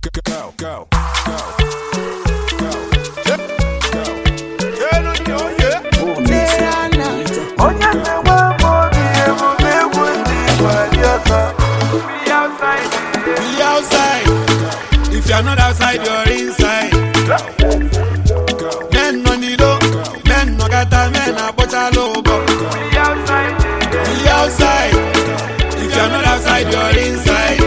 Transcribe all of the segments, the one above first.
If you're not outside, you're inside. Men no nido, men no gata, men a bocha lobo. We outside. If you're not outside, you're inside.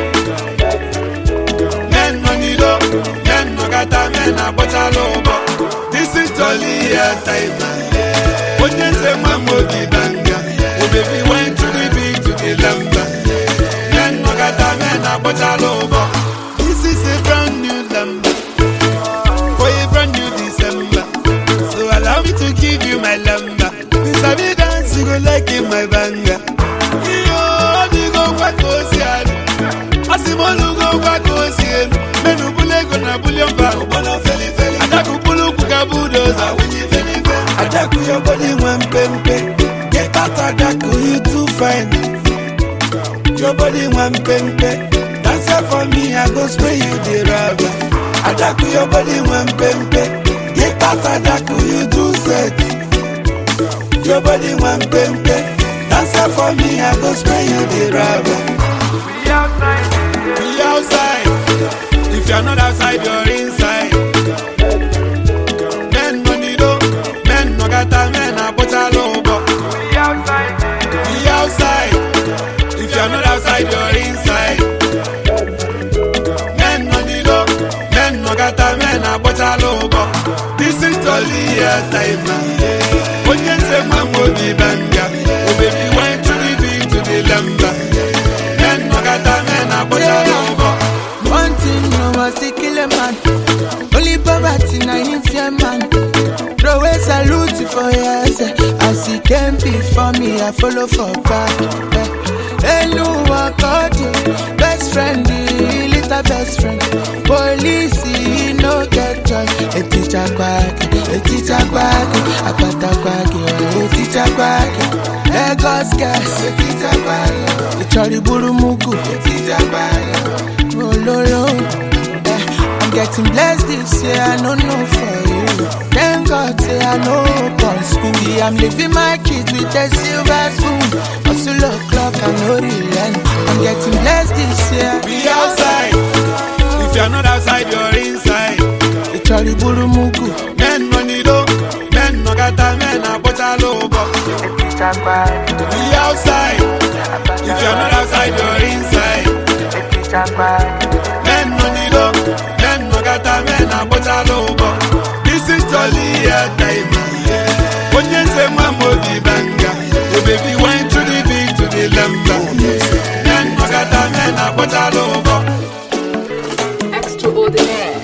Men no nido, men no gata, men a bocha lobo. This is jolly time. What you say, mammo di banga? Oh baby, went to the big to the lamba. Men no gata, men a bocha lobo. This is a brand new number for a brand new December. So allow me to give you my number. This a big dance, you go like in my banger. Yo, you go back to see it. Asimolu go back to see it. Menu bule go na bullion bar. Bono feli feli. Adaku bulu kuka bulldozer. Winnie feli feli. Adaku your body one pempe. Get out adaku, you too fine. Your body one pempe. Dance for me, I go spray you the rubber. Adaku your body one pempe. Get out adaku, you do set. Your body one pempe. Dance for me, I go spray you the rubber. We outside. If you're not outside, you're inside. Men no nido, men no gata, men a bocha lobo. We outside. If you're not outside, you're inside. Men no gata, men a bocha lobo. This is jolly time. When you say mammo di banga, oh baby, went to the beat to the lamba. Men no gata, men a bocha lobo. One thing no must kill a man. Only poverty na him fear man. Throw a salute for years. As he came before me, I follow for back. Hello, I called you best friend, little best friend. Police, no get joy. A teacher quack, a teacher quack, a pata quack, a teacher quack. Lagos gas, a teacher quack. The Charlie Burumugu, a teacher quack. Rololo, I'm getting blessed this year, I don't know for you. Thank God, say I know upon school. I'm living my kids with a silver spoon. Hustle o'clock, I know relent. I'm getting blessed this year. We outside. If you're not outside, you're inside. The Charlie Burumugu. Men no nido, men no gata, men a bocha lobo. We outside. If you're not outside, you're inside. Men no nido, men no gata, men a bocha lobo. This is jolly time. When you say mammo di banga, oh baby, went to the beat to the lamba. Men no gata, men a bocha lobo. Extraordinaire.